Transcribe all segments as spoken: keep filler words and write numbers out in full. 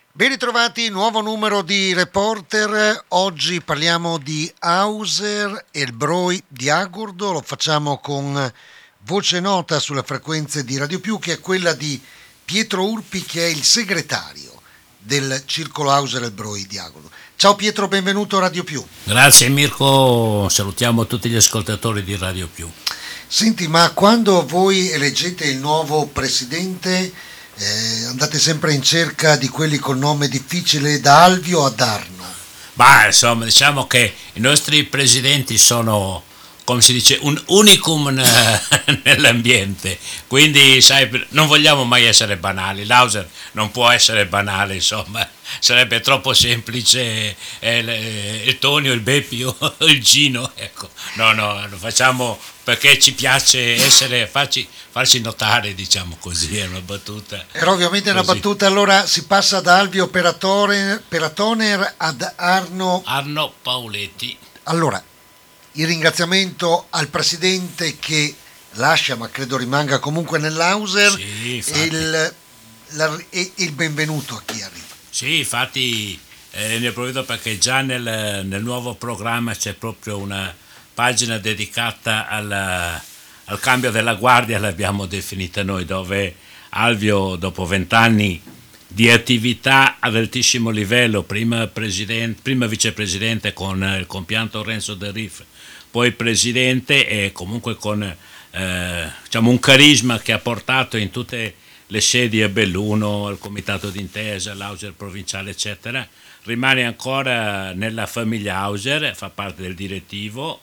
Ben ritrovati, nuovo numero di Reporter. Oggi parliamo di Hauser e il Broi di Agordo. Lo facciamo con voce nota sulle frequenze di Radio Più, che è quella di Pietro Urpi, che è il segretario del Circolo Hauser e il Broi di Agordo. Ciao Pietro, benvenuto a Radio Più. Grazie Mirko, salutiamo tutti gli ascoltatori di Radio Più. Senti, ma quando voi eleggete il nuovo presidente... Eh, andate sempre in cerca di quelli col nome difficile, da Alvio ad Arno? Ma insomma, diciamo che i nostri presidenti sono, come si dice, un unicum nell'ambiente, quindi sai, non vogliamo mai essere banali. L'Hauser non può essere banale, insomma, sarebbe troppo semplice eh, il Tonio, il Beppio, il Gino, ecco. No, no, lo facciamo perché ci piace essere, farci, farci notare, diciamo così, è una battuta. Era ovviamente così. Una battuta, allora si passa da Alvio Peratore, Peratoner ad Arno Arno Pauletti. Allora, il ringraziamento al presidente che lascia, ma credo rimanga comunque nell'Hauser, sì, e, il, la, e il benvenuto a chi arriva. Sì, infatti eh, ne approfitto perché già nel, nel nuovo programma c'è proprio una pagina dedicata alla, al cambio della guardia, l'abbiamo definita noi, dove Alvio, dopo vent'anni di attività ad altissimo livello, prima, presidente, prima vicepresidente con il compianto Renzo De Riff, poi presidente, e comunque con eh, diciamo un carisma che ha portato in tutte le sedi a Belluno, al comitato d'intesa, all'Hauser provinciale, eccetera, rimane ancora nella famiglia Hauser, fa parte del direttivo,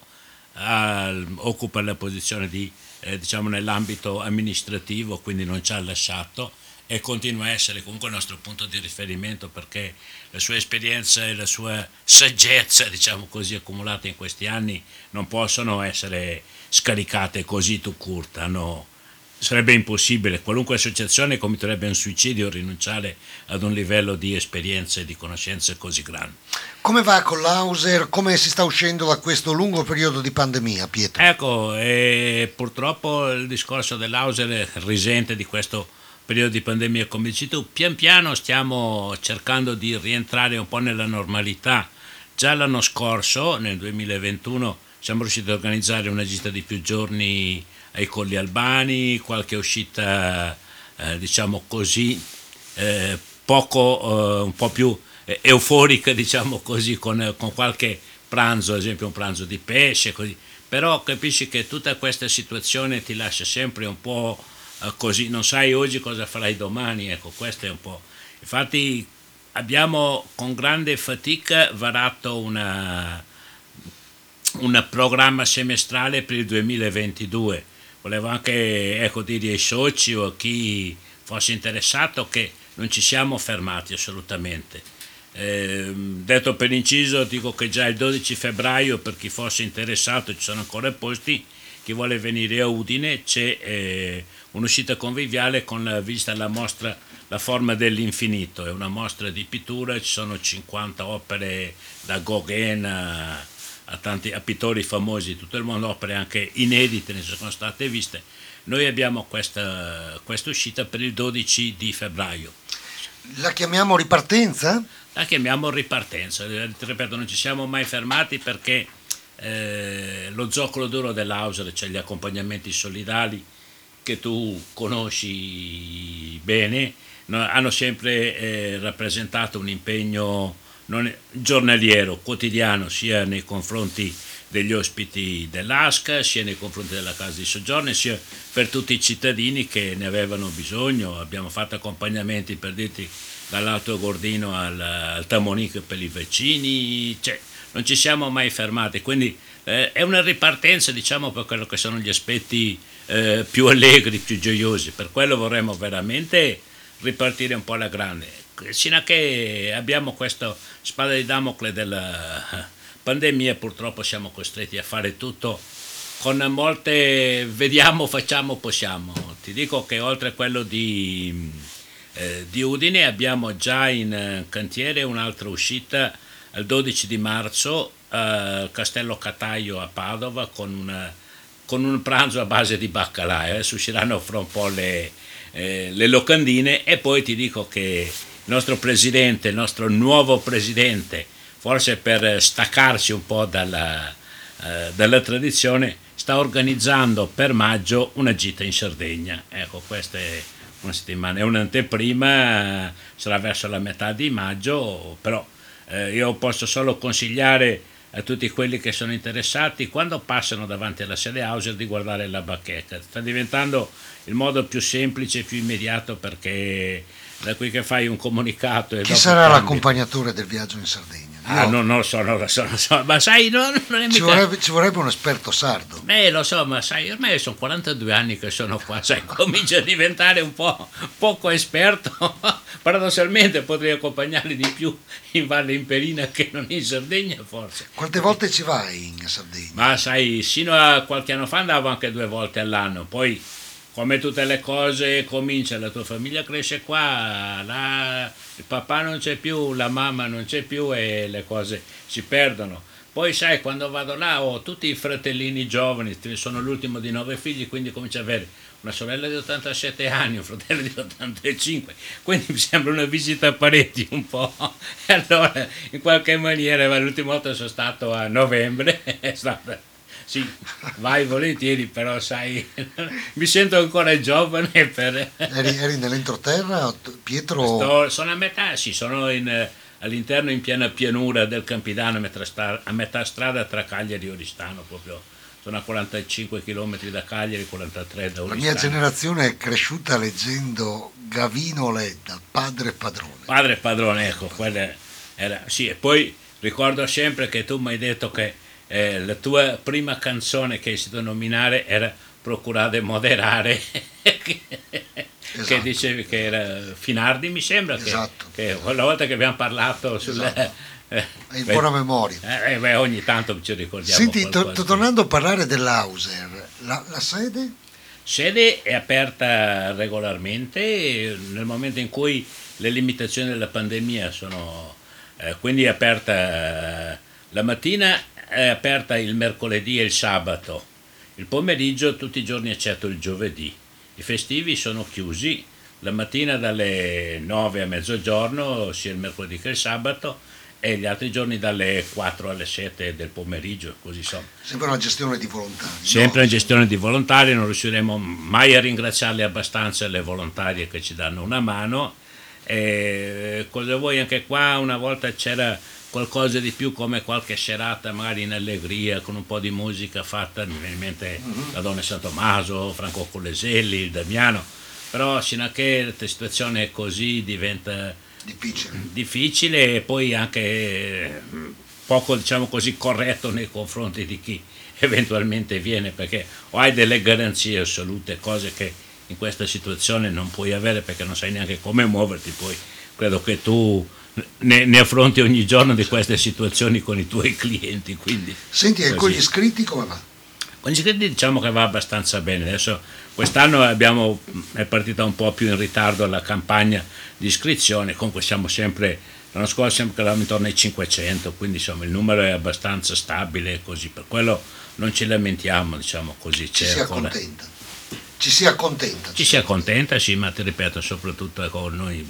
eh, occupa la posizione di, eh, diciamo, nell'ambito amministrativo, quindi non ci ha lasciato e continua a essere comunque il nostro punto di riferimento, perché la sua esperienza e la sua saggezza, diciamo così, accumulate in questi anni non possono essere scaricate così tout court. Hanno, sarebbe impossibile, qualunque associazione commetterebbe un suicidio rinunciare ad un livello di esperienza e di conoscenze così grande. Come va con l'Hauser? Come si sta uscendo da questo lungo periodo di pandemia, Pietro? Ecco, e purtroppo il discorso dell'Hauser risente di questo periodo di pandemia, come dici tu. Pian piano stiamo cercando di rientrare un po' nella normalità. Già l'anno scorso, nel duemilaventuno, siamo riusciti a organizzare una gita di più giorni ai Colli Albani, qualche uscita eh, diciamo così eh, poco, eh, un po' più eh, euforica, diciamo così, con, con qualche pranzo, ad esempio un pranzo di pesce, così. Però capisci che tutta questa situazione ti lascia sempre un po' così, non sai oggi cosa farai domani, ecco, questo è un po'. Infatti abbiamo con grande fatica varato una, un programma semestrale per il duemilaventidue. Volevo anche, ecco, dire ai soci o a chi fosse interessato che non ci siamo fermati assolutamente. Eh, detto per inciso, dico che già il dodici febbraio, per chi fosse interessato, ci sono ancora posti. Chi vuole venire a Udine c'è eh, un'uscita conviviale con la visita alla mostra La forma dell'infinito, è una mostra di pittura, ci sono cinquanta opere da Gauguin a, a tanti a pittori famosi di tutto il mondo, opere anche inedite, ne sono state viste. Noi abbiamo questa, questa uscita per il dodici di febbraio. La chiamiamo ripartenza? La chiamiamo ripartenza, ripeto, non ci siamo mai fermati perché Eh, lo zoccolo duro dell'Hauser, cioè gli accompagnamenti solidali che tu conosci bene, no, hanno sempre eh, rappresentato un impegno non, giornaliero, quotidiano, sia nei confronti degli ospiti dell'A S C A, sia nei confronti della casa di soggiorno, sia per tutti i cittadini che ne avevano bisogno. Abbiamo fatto accompagnamenti, per dirti, dall'Alto Gordino al, al Tamonico per i vicini, cioè non ci siamo mai fermati, quindi eh, è una ripartenza, diciamo, per quello che sono gli aspetti eh, più allegri, più gioiosi. Per quello vorremmo veramente ripartire un po' alla grande, sino a che abbiamo questa spada di Damocle della pandemia. Purtroppo siamo costretti a fare tutto con molte vediamo, facciamo, possiamo. Ti dico che oltre a quello di, eh, di Udine abbiamo già in cantiere un'altra uscita il dodici di marzo al uh, Castello Cataio a Padova con, una, con un pranzo a base di baccalà. Adesso usciranno fra un po' le, eh, le locandine, e poi ti dico che nostro presidente, il nostro nuovo presidente, forse per staccarsi un po' dalla, eh, dalla tradizione, sta organizzando per maggio una gita in Sardegna. Ecco, questa è una settimana, è un'anteprima, sarà verso la metà di maggio, però eh, io posso solo consigliare a tutti quelli che sono interessati, quando passano davanti alla sede Hauser, di guardare la bacheca. Sta diventando il modo più semplice e più immediato, perché da qui che fai un comunicato e chi dopo sarà cambi. l'accompagnatore del viaggio in Sardegna? Ah, Io- no, non lo so, non lo so, non lo so, ma sai, no, non è ci, mica... vorrebbe, ci vorrebbe un esperto sardo. Eh, lo so, ma sai, ormai sono quarantadue anni che sono qua, sai, comincio a diventare un po' poco esperto. Paradossalmente potrei accompagnarli di più in Valle Imperina che non in Sardegna, forse. Quante volte ci vai in Sardegna? Ma sai, sino a qualche anno fa andavo anche due volte all'anno, poi come tutte le cose comincia, la tua famiglia cresce qua, la- il papà non c'è più, la mamma non c'è più e le cose si perdono. Poi sai, quando vado là ho tutti i fratellini giovani, sono l'ultimo di nove figli, quindi comincio ad avere una sorella di ottantasette anni, un fratello di ottantacinque, quindi mi sembra una visita a parenti un po'. E allora, in qualche maniera, ma l'ultima volta sono stato a novembre, è stata... Sì, vai volentieri, però sai, mi sento ancora giovane per... Eri, eri nell'entroterra, Pietro? Sto- sono a metà, sì, sono in, eh, all'interno in piena pianura del Campidano, a metà, stra- a metà strada tra Cagliari e Oristano, proprio. Sono a quarantacinque chilometri da Cagliari, quarantatré da La Oristano. mia generazione è cresciuta leggendo Gavino Ledda, Padre e Padrone. Padre e padrone, ecco, quella era... Sì, e poi ricordo sempre che tu mi hai detto che eh, la tua prima canzone che hai sentito nominare era Procurare e moderare, che, Esatto. che dicevi che era Finardi, mi sembra, che- Esatto. che, quella volta che abbiamo parlato sul... Esatto. eh, Hai beh, buona memoria. eh, eh, beh, ogni tanto ci ricordiamo Senti, to- qualcosa. to- tornando a parlare dell'Hauser, la, la sede? Sede è aperta regolarmente nel momento in cui le limitazioni della pandemia sono, eh, quindi è aperta eh, la mattina, è aperta il mercoledì e il sabato, il pomeriggio tutti i giorni eccetto il giovedì. I festivi sono chiusi la mattina dalle nove a mezzogiorno, sia il mercoledì che il sabato, e gli altri giorni dalle quattro alle sette del pomeriggio, così sono. Sempre una gestione di volontari. Sempre no? in gestione di volontari, non riusciremo mai a ringraziarle abbastanza le volontarie che ci danno una mano. E cosa vuoi, anche qua una volta c'era qualcosa di più, come qualche serata magari in allegria con un po' di musica fatta, mi viene in mente la Donna San Tommaso, Franco Coleselli, il Damiano, però sino a che la situazione è così diventa Difficile. difficile e poi anche eh, poco, diciamo così, corretto nei confronti di chi eventualmente viene, perché o hai delle garanzie assolute, cose che in questa situazione non puoi avere perché non sai neanche come muoverti. Poi credo che tu ne, ne affronti ogni giorno di queste situazioni con i tuoi clienti, quindi Senti, e con così. gli iscritti come va? Con gli iscritti diciamo che va abbastanza bene. Adesso quest'anno abbiamo, è partita un po' più in ritardo la campagna di iscrizione, comunque siamo sempre, l'anno scorso siamo eravamo intorno ai cinquecento, quindi insomma il numero è abbastanza stabile, così per quello non ci lamentiamo, diciamo così. Ci c'è si ancora- accontenta. Ci si accontenta. Ci si accontenta, sì, ma ti ripeto, soprattutto con noi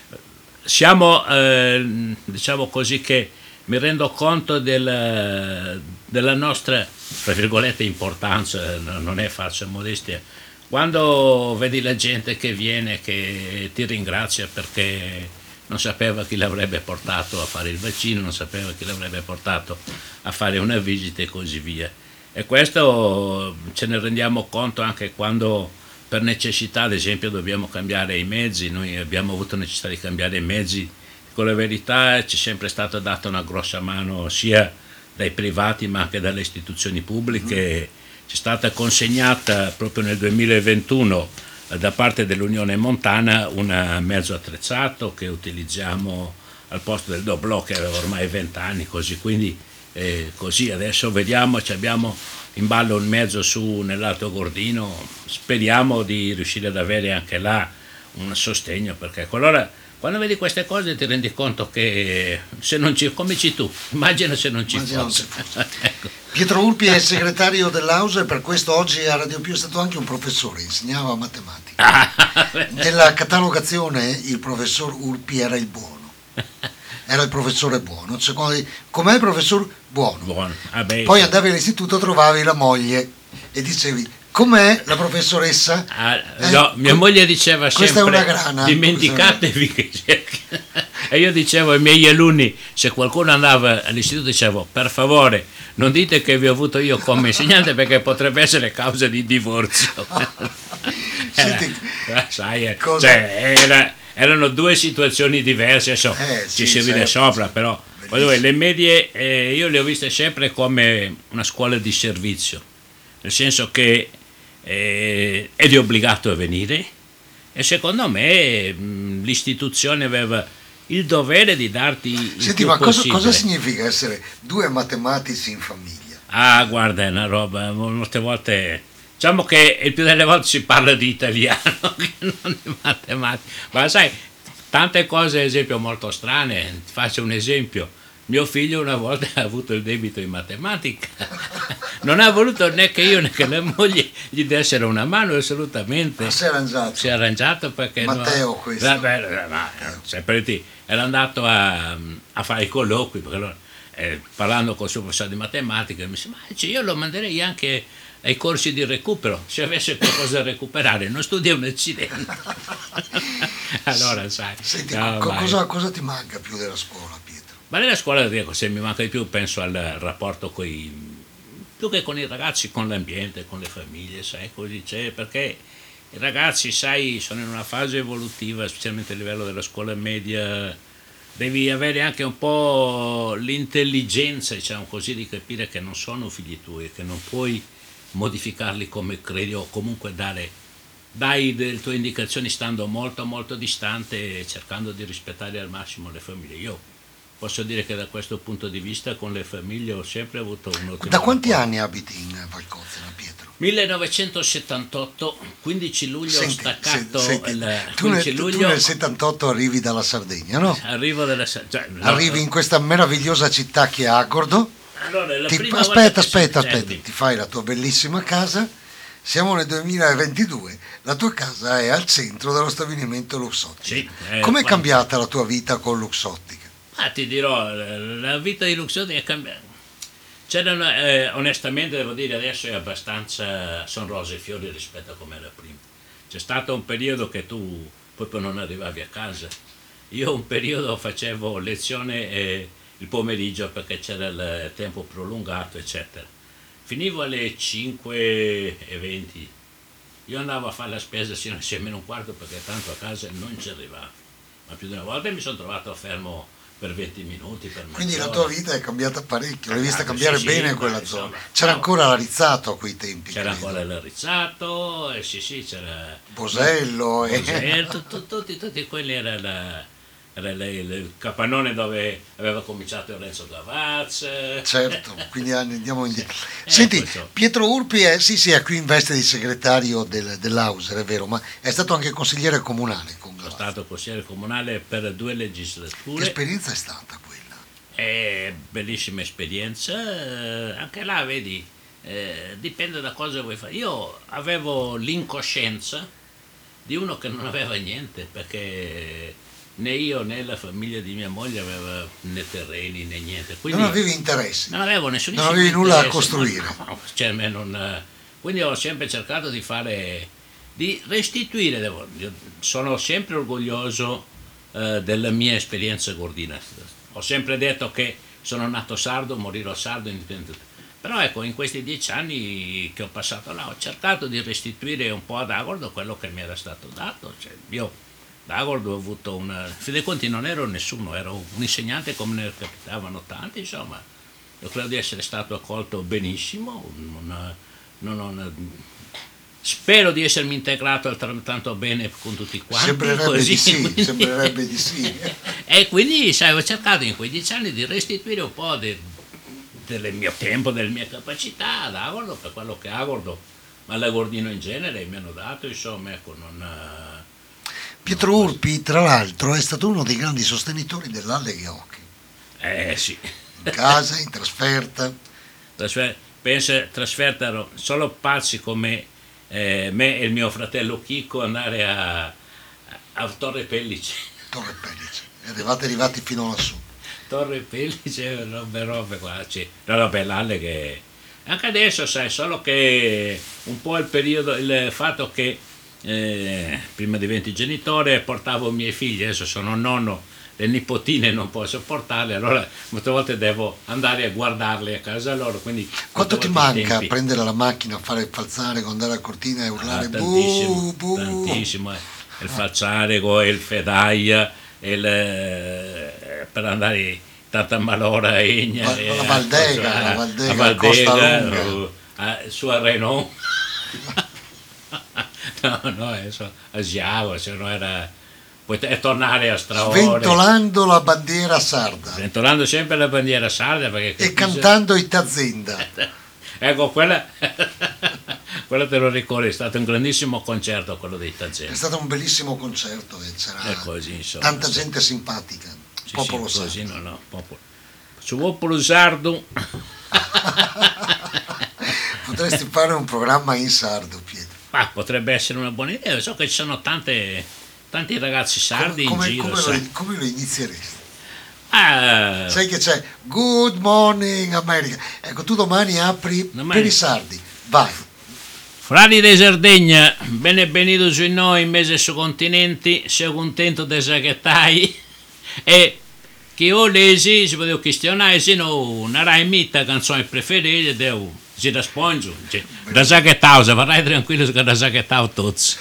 siamo, eh, diciamo così, che mi rendo conto del- della nostra, tra virgolette, importanza, no- non è falsa modestia, quando vedi la gente che viene, che ti ringrazia perché non sapeva chi l'avrebbe portato a fare il vaccino, non sapeva chi l'avrebbe portato a fare una visita e così via. E questo ce ne rendiamo conto anche quando per necessità, ad esempio, dobbiamo cambiare i mezzi. Noi abbiamo avuto necessità di cambiare i mezzi, con la verità ci è sempre stata data una grossa mano sia dai privati ma anche dalle istituzioni pubbliche. Ci è stata consegnata proprio nel duemilaventuno eh, da parte dell'Unione Montana un mezzo attrezzato che utilizziamo al posto del doblò che aveva ormai venti anni, così, quindi eh, così adesso vediamo, ci abbiamo in ballo un mezzo su nell'Alto Gordino, speriamo di riuscire ad avere anche là un sostegno, perché allora quando vedi queste cose ti rendi conto che se non ci, come ci tu, immagina se non ci Immagina fosse. non ci Ecco. Pietro Urpi è segretario dell'Hauser, per questo oggi a Radio Più è stato anche un professore, insegnava matematica. Nella catalogazione il professor Urpi era il buono, era il professore buono, cioè, quando- com'è il professor buono? Buono. Ah, beh, Poi sì. andavi all'istituto, trovavi la moglie e dicevi com'è la professoressa? Ah, Eh, no, mia que- moglie diceva questa è sempre una grana. dimenticatevi che c'è. E io dicevo ai miei alunni, se qualcuno andava all'istituto, dicevo per favore non dite che vi ho avuto io come insegnante perché potrebbe essere causa di divorzio. Senti, Era, sai, eh, cosa- cioè, era- erano due situazioni diverse, adesso Eh, ci sì, si ride certo, sopra, sì. però Bellissimo. voglio dire, le medie eh, io le ho viste sempre come una scuola di servizio, nel senso che eh, eri obbligato a venire e secondo me mh, l'istituzione aveva il dovere di darti il Senti, più ma cosa, possibile. cosa significa essere due matematici in famiglia? Ah, guarda, è una roba, molte volte, diciamo che il più delle volte si parla di italiano che non di matematica, ma sai, tante cose, ad esempio, molto strane, ti faccio un esempio, mio figlio una volta ha avuto il debito in matematica, non ha voluto né che io né che la moglie gli dessero una mano, assolutamente. Ma si è arrangiato? Si è arrangiato perché Matteo, no, questo. Vabbè, ma, sempre lì, era andato a, a fare i colloqui perché allora, eh, parlando col suo professore di matematica mi disse ma dice, io lo manderei anche ai corsi di recupero se avesse qualcosa da recuperare, non studia un accidente. Allora sai, Senti, no, co- vai. cosa, cosa ti manca più della scuola, Pietro? Ma nella scuola dico, se mi manca di più penso al rapporto con i più che con i ragazzi, con l'ambiente, con le famiglie, sai, così c'è, perché i ragazzi, sai, sono in una fase evolutiva, specialmente a livello della scuola media, devi avere anche un po' l'intelligenza, diciamo così, di capire che non sono figli tuoi, che non puoi modificarli come credi o comunque dare, dai le tue indicazioni stando molto molto distante e cercando di rispettare al massimo le famiglie. Io posso dire che da questo punto di vista con le famiglie ho sempre avuto un ottimo Da quanti rapporto. anni abiti in Valcozzena, Pietro? millenovecentosettantotto, quindici luglio ho Senti, staccato se- senti, il tu, nel, quindici tu luglio, nel settantotto arrivi dalla Sardegna, no? arrivo della Sa- cioè, no, Arrivi in questa meravigliosa città che è Agordo. allora, la Ti- prima aspetta, volta che aspetta, si- eh, aspetta, dimmi. ti fai la tua bellissima casa. Siamo nel duemilaventidue, la tua casa è al centro dello stabilimento Luxottica. Sì, eh, Com'è quando- cambiata la tua vita con Luxottica? Ah, ti dirò, la la vita di Luxottica è cambiata. C'erano, eh, onestamente devo dire adesso è abbastanza, sono rose e fiori rispetto a come era prima. C'è stato un periodo che tu proprio non arrivavi a casa. Io un periodo facevo lezione eh, il pomeriggio perché c'era il tempo prolungato, eccetera. Finivo alle cinque e venti. Io andavo a fare la spesa sino alle sei meno un quarto perché tanto a casa non ci arrivavo. Ma più di una volta mi sono trovato fermo per venti minuti. Per Quindi la mezz'ora. tua vita è cambiata parecchio, l'hai vista Ah, cambiare sì, bene sì, quella ma zona. insomma, C'era no. ancora l'Arizzato a quei tempi, C'era credo. ancora l'Arrizzato, e sì sì, c'era Bosello e... Bosello, tu- tu- tutti, tutti quelli era, la, era la- il, il capannone dove aveva cominciato Renzo Gavaz. Certo, quindi andiamo indietro. Eh, Senti, questo. Pietro Urpi è, sì, sì, è qui in veste di segretario del, dell'Auser, è vero, ma è stato anche consigliere comunale con Sono Gavazza. stato consigliere comunale per due Che legislature. esperienza è stata quella? È bellissima esperienza, eh, anche là vedi, eh, dipende da cosa vuoi fare. Io avevo l'incoscienza di uno che non aveva niente, perché né io né la famiglia di mia moglie aveva né terreni né niente. Quindi Non avevi interessi? non avevo nessun Non avevi nulla da interesse, costruire. ma- no, cioè, a me non, eh, quindi ho sempre cercato di fare, di restituire, devo- io sono sempre orgoglioso eh, della mia esperienza gordina. Ho sempre detto che sono nato sardo, morirò sardo, indipendente. Però ecco, in questi dieci anni che ho passato là, ho cercato di restituire un po' ad Agordo quello che mi era stato dato. Cioè, io da Agordo ho avuto una... In fin dei conti non ero nessuno, ero un insegnante come ne capitavano tanti, insomma. Io credo di essere stato accolto benissimo, non, non, non- spero di essermi integrato altrettanto bene con tutti quanti. Sembrerebbe così, di sì, quindi- sembrerebbe di sì. E quindi, sai, ho cercato in quei dieci anni di restituire un po' de- del mio tempo, delle mie capacità ad Agordo, per quello che Agordo, ma l'Agordino in genere mi hanno dato, insomma, ecco, non... eh, Pietro Urpi, tra l'altro, è stato uno dei grandi sostenitori dell'Alleghe Hockey. Eh sì, In casa, in trasferta. Trasfer- pensa, trasferta ero solo pazzi come eh, me e il mio fratello Chico andare a, a Torre Pellice. Torre Pellice, eravate arrivati fino lassù. Torre Pellice, robe, robe qua, sì. No, vabbè, l'Alle che... Anche adesso, sai, solo che un po' il periodo, il fatto che eh, prima diventi genitore portavo i miei figli, adesso sono nonno, le nipotine non posso portarle, allora molte volte devo andare a guardarle a casa loro. Quindi quanto ti manca prendere la macchina, fare il falzarico, andare alla cortina e urlare? Ah, tantissimo, buh, buh. tantissimo, eh. Il falzarico, il fedaia, il, eh, per andare tanta malora Egna, la, eh, la Valdega, a, la Valdega, a Valdega, Lunga. A, su a Renault. no, no, adesso a Giavo, se no era... Poi è tornare a Straore. Sventolando la bandiera sarda. Sventolando sempre la bandiera sarda. Perché e cantando i Tazenda. Ecco, quella, quella te lo ricordi, è stato un grandissimo concerto quello dei Tazenda. È stato un bellissimo concerto e c'era così, insomma, tanta sì. gente simpatica. Sì, popolo sì, sardo. Così, no, no, popolo. Su popolo sardo. Potresti fare un programma in sardo, Pietro. Ah, potrebbe essere una buona idea. So che ci sono tante, tanti ragazzi sardi come, in come, giro. come, lo, come lo inizieresti? Ah, Sai che c'è Good Morning America. Ecco, tu domani apri domani. per i sardi. Vai. Frati de Sardegna, bene venuto su noi in mese su continenti, sono contento di saghettai e che ho lesi, si poteva questionare se no una raimita canzone preferita, devo si rispondo, cioè, da saghettau, se vorrai tranquillo che da saghettau tutti.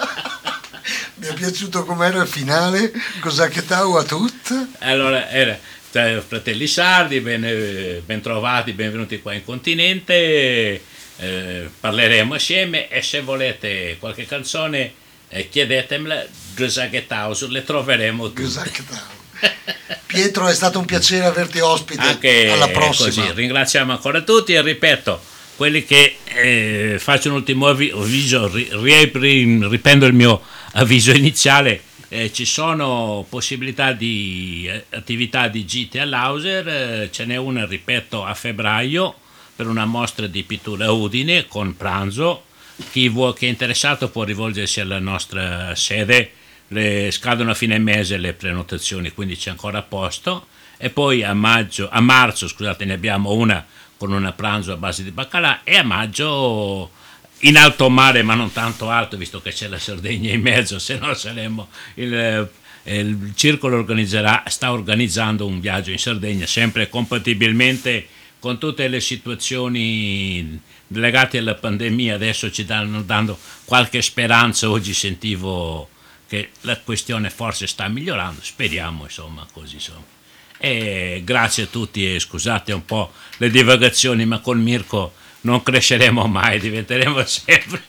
Mi è piaciuto com'era il finale, cosa che tau a tutti? Allora, era cioè, fratelli sardi, ben, ben trovati, benvenuti qua in continente, eh, parleremo assieme e se volete qualche canzone eh, chiedetemela, Gusaghetau, le troveremo tutte. Pietro, è stato un piacere averti ospite. Anche alla prossima. Così, ringraziamo ancora tutti e ripeto, quelli che eh, faccio un ultimo avviso, ri, ri, riprendo il mio avviso iniziale, eh, ci sono possibilità di eh, attività di gite all'Auser, eh, ce n'è una, ripeto, a febbraio per una mostra di pittura a Udine con pranzo. Chi, vuole, chi è interessato può rivolgersi alla nostra sede, le, scadono a fine mese le prenotazioni, quindi c'è ancora a posto. E poi a, maggio, a marzo scusate, ne abbiamo una con un pranzo a base di baccalà e a maggio in alto mare, ma non tanto alto visto che c'è la Sardegna in mezzo, se no saremmo il, il circolo organizzerà, sta organizzando un viaggio in Sardegna sempre compatibilmente con tutte le situazioni legate alla pandemia. Adesso ci stanno dando qualche speranza, oggi sentivo che la questione forse sta migliorando, speriamo insomma così insomma. E grazie a tutti e scusate un po' le divagazioni, ma con Mirko non cresceremo mai, diventeremo sempre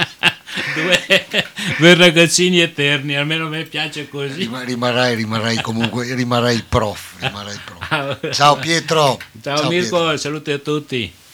due, due ragazzini eterni, almeno a me piace così. Rimarrai, rimarrai comunque, rimarrai prof, rimarrai prof. Ciao Pietro. Ciao, Ciao Mirko, Pietro. Salute a tutti.